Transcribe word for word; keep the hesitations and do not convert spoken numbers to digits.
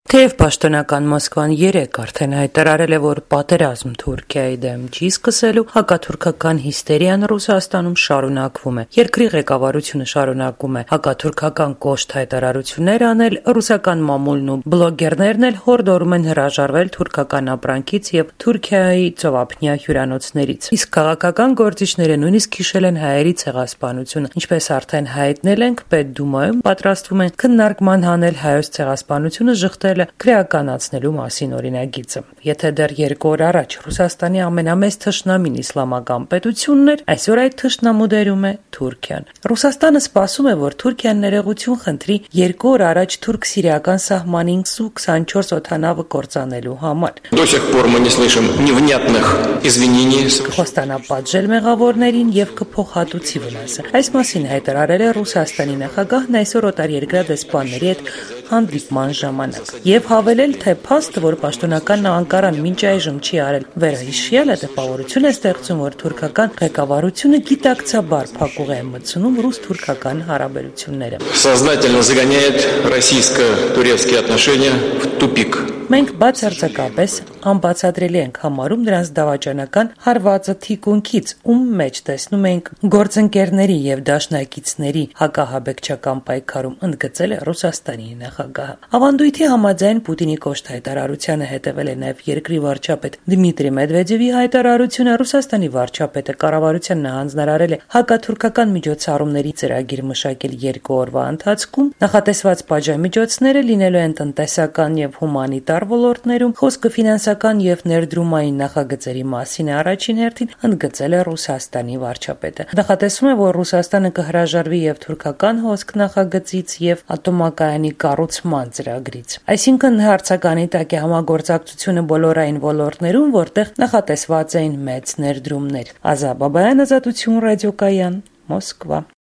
Թեև պաշտոնական Մոսկվան երեկ արդեն հայտարարել է, որ պատերազմ Թուրքիայի դեմ չի սկսելու, հակաթուրքական հիստերիան Ռուսաստանում շարունակվում է։ Երկրի ղեկավարությունը շարունակում է հակաթուրքական կոշտ հայտարարություններ անել, ռուսական մամուլն ու բլոգերներն էլ հորդորում են հրաժարվել թուրքական ապրանքից եւ Թուրքիայի ծովափնյա հյուրանոցներից։ Իսկ քաղաքական գործիչները նույնիսկ հիշել են հայերի ցեղասպանությունը, ինչպես արդեն հայտնել ենք, Պետդումայում պատրաստվում են քննարկման հանել հայոց ցեղասպանությունը ժխտել քրեականացնելու մասին օրինագիծը։ Եթե դեռ երկու օր առաջ Ռուսաստանի ամենամեծ թշնամին իսլամական պետությունն էր, այսօր այդ թշնամու դերում է Թուրքիան։ Ռուսաստանը սպասում է, որ Թուրքիան ներողություն խնդրի երկու օր առաջ թուրք-սիրիական սահմանին Սու քսանչորս օդանավը կործանելու համար։ Կխոստանապատժել մեղավորներին եւ կփոխհատուցի վնասը։ Այս մասին հայտարարել է Ռուսաստանի նախագահն այսօր օտարերկրյա դեսպանների հետ հանդիպման ժամանակ եւ հավելել, թե փաստը, որ պաշտոնական Անկարան մինչ այժմ չի արել վերահիշյալը, տպավորություն է ստեղծում, որ թուրքական ղեկավարությունը գիտակցաբար փակուղ է մտցնում ռուս-թուրքական հարաբերությունները։ Сознательно загоняет российско-турецкие отношения в тупик. Մենք բացարձակապես անբացատրելի ենք համարում նրանց դավաճանական հարվածը թիկունքից, ում մեջ տեսնում ենք գործընկերների եւ դաշնակիցների հակահաբեկչական պայքարում, ընդգծել է Ռուսաստանի նախագահը։ Ավանդույթի համաձայն Պուտինի կոշտ հայտարարությանը հետևել է նաեւ երկրի վարչապետ Դմիտրի Մեդվեդևի հայտարարությունը։ Ռուսաստանի վարչապետը կառավարությանն հանձնարարել է հակաթուրքական միջոցառումների ծրագիր մշակել երկու օրվա ընթացքում։ Նախատեսված պատժամիջոցները լինելու են տնտեսական եւ հումանիտար ոլորտներում, խոսքը ֆինանսական եւ ներդրումային նախագծերի մասին առաջին հերթին, ընդգծել է Ռուսաստանի վարչապետը։ Նախատեսվում է, որ Ռուսաստանը կհրաժարվի եւ թուրքական հոսք նախագծից եւ ատոմակայանի կառուցման ծրագրից։ Այսինքն հարցականի տակ է համագործակցությունը բոլորային ոլորտներում, որտեղ նախատեսված էին մեծ ներդրումներ։ Ազա Բաբայան, Ազատություն ռադիոկայան, Մոսկվա։